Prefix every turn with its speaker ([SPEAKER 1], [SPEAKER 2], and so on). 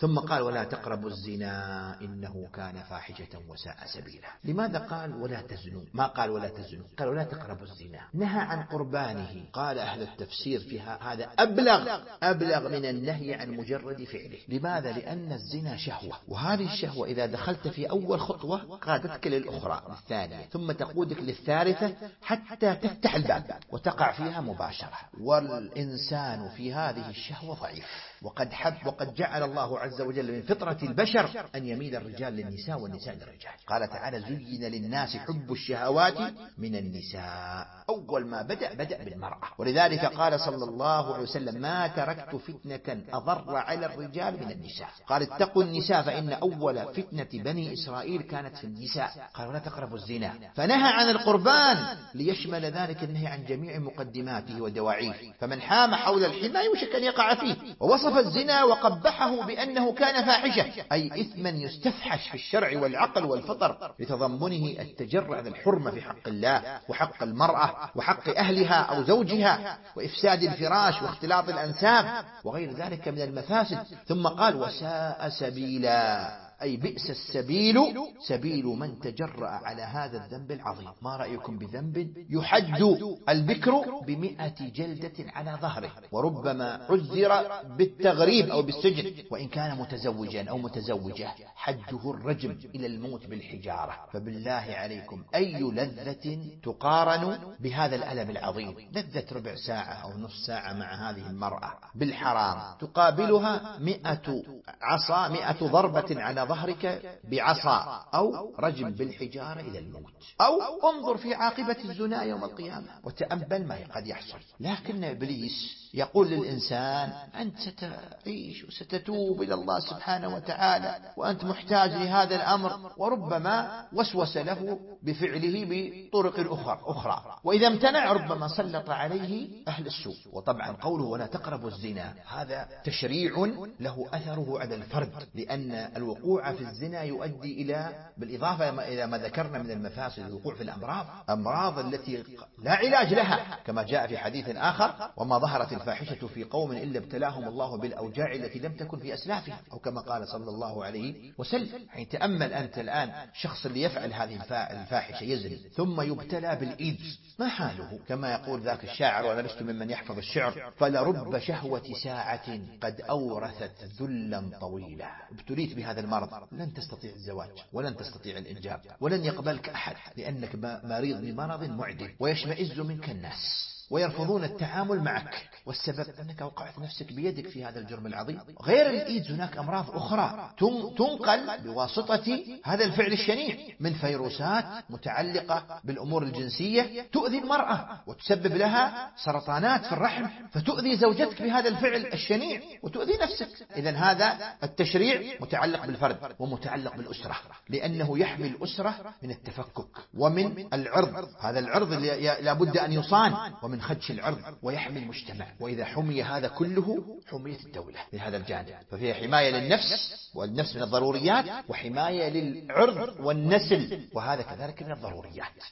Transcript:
[SPEAKER 1] ثم قال ولا تقربوا الزنا إنه كان فاحشة وساء سبيلا. لماذا قال ولا تزنوا؟ ما قال ولا تزنوا، قال ولا تقربوا الزنا، نهى عن قربانه. قال أهل التفسير فيها هذا أبلغ من النهي عن مجرد فعله. لماذا؟ لأن الزنا شهوة، وهذه الشهوة إذا دخلت في أول خطوة قادتك للأخرى للثانية، ثم تقودك للثالثة حتى تفتح الباب وتقع فيها مباشرة. والإنسان في هذه الشهوة ضعيف، وقد جعل الله عز وجل من فطرة البشر أن يميل الرجال للنساء والنساء للرجال. قال تعالى زين للناس حب الشهوات من النساء. أول ما بدأ بالمرأة، ولذلك قال صلى الله عليه وسلم ما تركت فتنة أضر على الرجال من النساء. قال اتقوا النساء فإن أول فتنة بني إسرائيل كانت في النساء. قال ولا تقربوا الزنا، فنهى عن القربان ليشمل ذلك النهي عن جميع مقدماته ودواعيه، فمن حام حول الحمى يوشك أن يقع فيه. ووصف الزنا وقبحه بأنه كان فاحشة، أي إثما يستفحش في الشرع والعقل والفطر، لتضمنه التجرع عن الحرمة في حق الله وحق المرأة وحق أهلها أو زوجها، وإفساد الفراش واختلاط الأنساب وغير ذلك من المفاسد. ثم قال وساء سبيلا، أي بئس السبيل سبيل من تجرأ على هذا الذنب العظيم. ما رأيكم بذنب يحد البكر ب100 جلدة على ظهره، وربما عذر بالتغريب أو بالسجن، وإن كان متزوجا أو متزوجة حده الرجم إلى الموت بالحجارة. فبالله عليكم أي لذة تقارن بهذا الألم العظيم؟ لذة ربع ساعة أو نصف ساعة مع هذه المرأة بالحرام تقابلها 100 ضربة على ظهرك بعصا أو رجم بالحجارة إلى الموت. أو انظر في عاقبة الزنا يوم القيامة وتأمل ما قد يحصل. لكن إبليس يقول للإنسان أنت ستعيش وستتوب إلى الله سبحانه وتعالى وأنت محتاج لهذا الأمر، وربما وسوس له بفعله بطرق أخرى، وإذا امتنع ربما سلط عليه أهل السوء. وطبعا قوله ولا تقربوا الزنا هذا تشريع له أثره على الفرد، لأن الوقوع في الزنا يؤدي بالإضافة إلى ما ذكرنا من المفاسد الوقوع في الأمراض التي لا علاج لها، كما جاء في حديث آخر وما ظهرت الفاحشة في قوم إلا ابتلاهم الله بالأوجاع التي لم تكن في أسلافهم، أو كما قال صلى الله عليه وسلم. يعني تأمل أنت الآن شخص اللي يفعل هذه الفاحشة يزني ثم يبتلى بالإيدز، ما حاله؟ كما يقول ذاك الشاعر وأنا لست ممن يحفظ الشعر فلرب شهوة ساعة قد أورثت ذلا طويلا. ابتليت بهذا المرض لن تستطيع الزواج ولن تستطيع الإنجاب ولن يقبلك أحد، لأنك مريض بمرض معدي ويشمئز منك الناس ويرفضون التعامل معك، والسبب أنك أوقعت نفسك بيدك في هذا الجرم العظيم. غير الإيدز هناك أمراض أخرى تنقل بواسطة هذا الفعل الشنيع من فيروسات متعلقة بالأمور الجنسية تؤذي المرأة وتسبب لها سرطانات في الرحم، فتؤذي زوجتك بهذا الفعل الشنيع وتؤذي نفسك. إذن هذا التشريع متعلق بالفرد ومتعلق بالأسرة، لأنه يحمي الأسرة من التفكك ومن العرض، هذا العرض لابد أن يصان، ومن خدش العرض، ويحمي المجتمع. وإذا حمي هذا كله حميت الدولة من هذا الجانب، ففيها حماية للنفس، والنفس من الضروريات، وحماية للعرض والنسل، وهذا كذلك من الضروريات.